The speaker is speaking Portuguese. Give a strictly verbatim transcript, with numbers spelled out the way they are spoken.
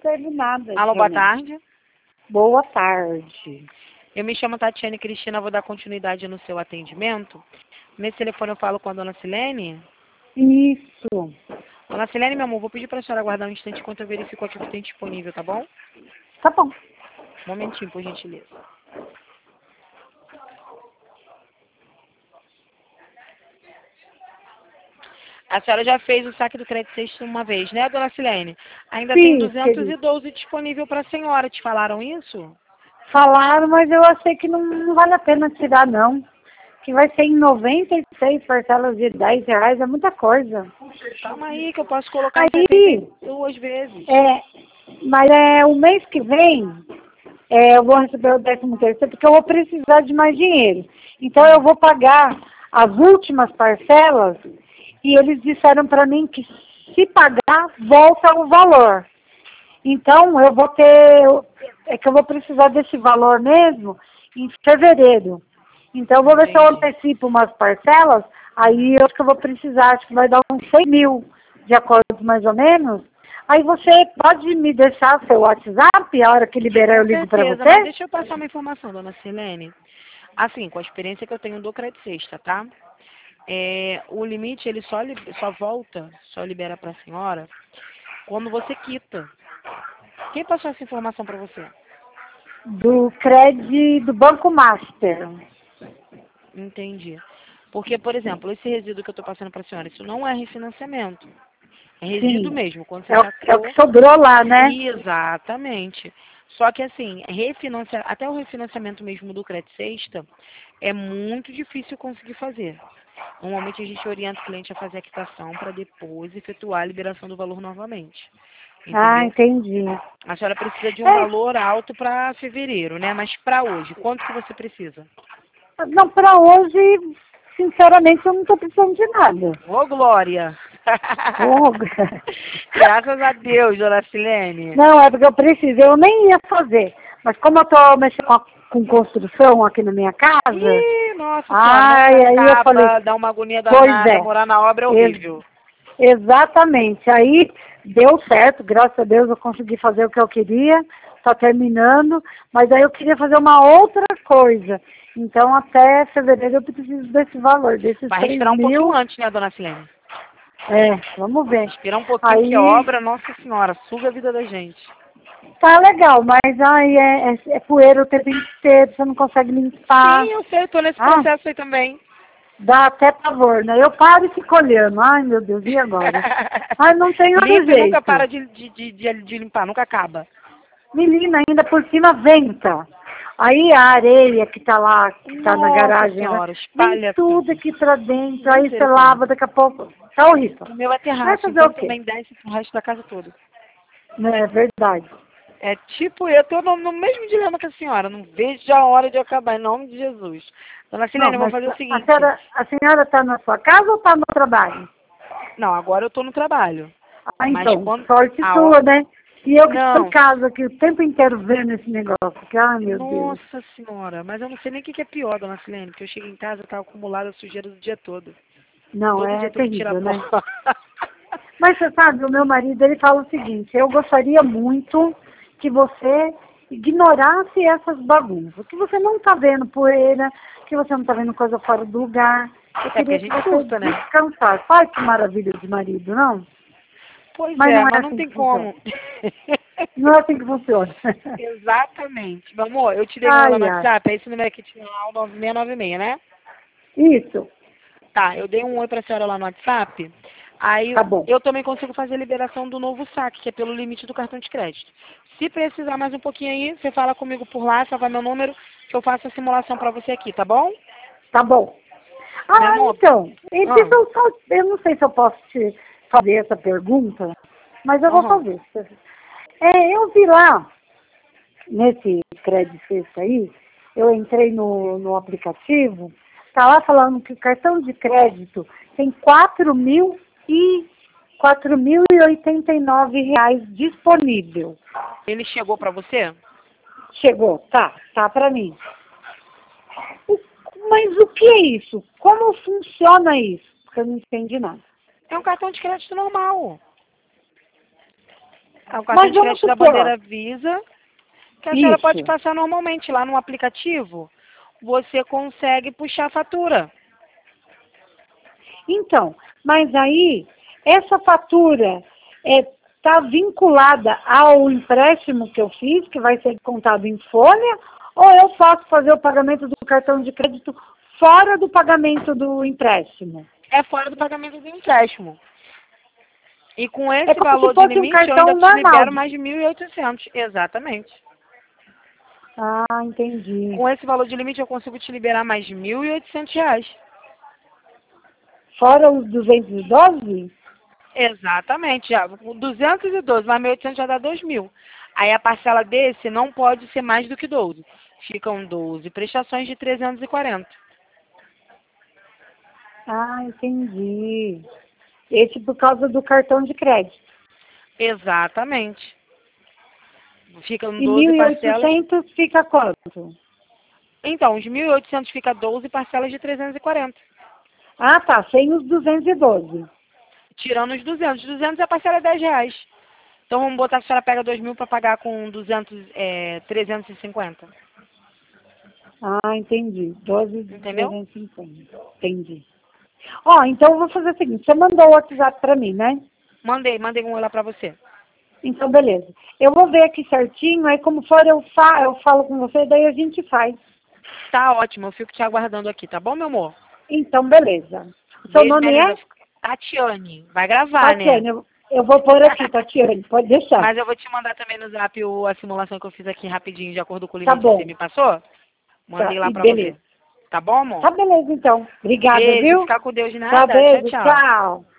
recebo nada. Alô, boa tarde. Boa tarde. Eu me chamo Tatiane Cristina, vou dar continuidade no seu atendimento. Nesse telefone eu falo com a dona Silene. Isso. Dona Silene, meu amor, vou pedir para a senhora aguardar um instante enquanto eu verifico aqui o que tem disponível, tá bom? Tá bom. Um momentinho, por gentileza. A senhora já fez o saque do crédito sexto uma vez, né, dona Silene? Ainda Sim, tem duzentos e querido. doze disponível para a senhora. Te falaram isso? Falaram, mas eu achei que não, não vale a pena tirar, não. Que vai ser em noventa e seis parcelas de dez reais, é muita coisa. Calma aí, que eu posso colocar em Aí, sessenta e duas vezes. é, mas é o mês que vem, é, eu vou receber o décimo terceiro, porque eu vou precisar de mais dinheiro. Então eu vou pagar as últimas parcelas e eles disseram para mim que se pagar, volta o valor. Então eu vou ter, é que eu vou precisar desse valor mesmo em fevereiro. Então eu vou ver se eu Entendi. antecipo umas parcelas, aí eu acho que eu vou precisar, acho que vai dar uns seis mil de acordo mais ou menos. Aí você pode me deixar seu WhatsApp, a hora que liberar eu Com ligo para certeza, mas você? deixa eu passar uma informação, dona Silene. Assim, com a experiência que eu tenho do crédito sexta, tá? É, o limite, ele só, li- só volta, só libera para a senhora quando você quita. Quem passou essa informação para você? Do crédito do Banco Master. Entendi. Porque, por exemplo, esse resíduo que eu estou passando para a senhora, isso não é refinanciamento. É resíduo Sim. mesmo, quando você É o, já é o que quitou. sobrou lá, né? Exatamente. Só que assim, refinancia... até o refinanciamento mesmo do crédito sexta é muito difícil conseguir fazer. Normalmente a gente orienta o cliente a fazer a quitação para depois efetuar a liberação do valor novamente. Ah, Entendeu? entendi. A senhora precisa de um É, valor alto para fevereiro, né? Mas para hoje, quanto que você precisa? não, para hoje, sinceramente, eu não estou precisando de nada. Ô, Glória! Oh, Graças a Deus, dona Silene. não, é porque eu preciso, eu nem ia fazer. Mas como eu estou mexendo com, a- com construção aqui na minha casa, Ih, nossa senhora, nunca ai, aí eu falei, acaba, dá uma agonia pois danada, é, morar na obra é ex- horrível. exatamente. Aí deu certo, graças a Deus eu consegui fazer o que eu queria, está terminando, mas aí eu queria fazer uma outra coisa. Então até fevereiro eu preciso desse valor, desses Vai três respirar um pouquinho mil. antes, né, dona Silene? É, vamos ver. Respirar um pouquinho, que a Aí obra, nossa senhora, suga a vida da gente. tá legal, mas ai, é, é, é poeira o tempo inteiro, você não consegue limpar. Sim, eu sei, eu tô nesse Ah, processo aí também. dá até pavor, né? Eu paro e fico olhando. Ai, meu Deus, e agora? Ai, não tem outro Limpa e nunca jeito. para de, de, de, de, de limpar, nunca acaba. Menina, ainda por cima venta. Aí a areia que tá lá, que tá na Nossa garagem, né? senhora, Vem espalha tudo tudo. aqui pra dentro, aí você lava, Misericórdia. daqui a pouco. Tá horrível. O meu é Vai terraço, fazer o então quê? também desce pro resto da casa toda. Não é verdade. É tipo, eu tô no, no mesmo dilema que a senhora, não vejo a hora de acabar, em nome de Jesus. Dona Não, Silene, eu vou mas fazer o a seguinte. senhora, a senhora tá na sua casa ou tá no trabalho? Não, agora eu tô no trabalho. Ah, Mas então, quando sorte a sua, hora... né? E eu que estou em Não, casa aqui o tempo inteiro vendo esse negócio. Que, ai, meu Deus. nossa senhora, mas eu não sei nem o que que é pior, dona Silene, porque eu chego em casa e tá acumulada a sujeira do dia todo. Não, Todo é dia tem que tirar terrível, pó. né? Mas você sabe, o meu marido, ele fala o seguinte, eu gostaria muito que você ignorasse essas bagunças, que você não está vendo poeira, que você não está vendo coisa fora do lugar. Eu É porque a queria que gente você surta, né? descansasse. Ai, que maravilha de marido, não? Pois Mas é, não é mas não assim tem que funciona. como. Não é assim que funciona. Exatamente. Meu amor, eu te dei meu lá no Ai, ai. WhatsApp, é esse número aqui, tinha lá o nove seis nove seis, né? Isso, Tá, eu dei um oi pra senhora lá no WhatsApp. Aí tá bom. eu também consigo fazer a liberação do novo saque, que é pelo limite do cartão de crédito. Se precisar mais um pouquinho aí, você fala comigo por lá, salva meu número, que eu faço a simulação pra você aqui, tá bom? Tá bom. Meu Ah, amor, então, e ah, deixa eu só, eu não sei se eu posso te fazer essa pergunta, mas eu vou aham. fazer. É, eu vi lá, nesse crédito sexta aí, eu entrei no, no aplicativo, tá lá falando que o cartão de crédito tem quatro mil e quatro mil e oitenta e nove reais disponível. Ele chegou pra você? Chegou, tá, tá para mim. O- Mas o que é isso? Como funciona isso? Porque eu não entendi nada. É um cartão de crédito normal. É o cartão Mas de vamos crédito da supor. bandeira Visa, que a senhora pode Isso. passar normalmente lá no aplicativo. Você consegue puxar a fatura. Então, mas aí, essa fatura está vinculada ao empréstimo que eu fiz, que vai ser contado em folha, ou eu posso fazer o pagamento do cartão de crédito fora do pagamento do empréstimo? É fora do pagamento do empréstimo. E com É esse como se valor de fosse um limite, eu ainda cartão te normal. libero mais de mil e oitocentos. Exatamente. Ah, entendi. Com esse valor de limite, eu consigo te liberar mais de mil e oitocentos reais. Fora os duzentos e doze? Exatamente. Já. duzentos e doze mais mil e oitocentos já dá dois mil. Aí a parcela desse não pode ser mais do que doze. Ficam doze prestações de trezentos e quarenta. Ah, entendi. Esse por causa do cartão de crédito. Exatamente. Ficam E doze mil e parcelas. oitocentos fica quanto? Então, os mil e oitocentos fica doze parcelas de trezentos e quarenta. Ah, tá, sem os duzentos e doze. Tirando os duzentos. duzentos é a parcela de dez reais. Então vamos botar que a senhora pega dois mil para pagar com duzentos, é, trezentos e cinquenta. Ah, entendi. doze de Entendeu? trezentos e cinquenta. Entendi. Ó, então eu vou fazer o seguinte, você mandou o WhatsApp para mim, né? Mandei, mandei um lá para você. Então, beleza. Eu vou ver aqui certinho, aí como for eu, fa eu falo com você, daí a gente faz. Tá ótimo, eu fico te aguardando aqui, tá bom, meu amor? Então, beleza. O seu Beijo, minha nome linda. é? Tatiane. Vai gravar, né? Tatiane. Eu, eu vou pôr aqui, Tatiane, pode deixar. Mas eu vou te mandar também no zap o, a simulação que eu fiz aqui rapidinho, de acordo com o Tá limite que você bom. me passou. Tá, Mandei lá e pra você. beleza. Tá bom, amor? Tá beleza, então. Obrigada, Beijo, viu? fica com Deus de Tá, nada. Tchau, beijo, tchau. tchau.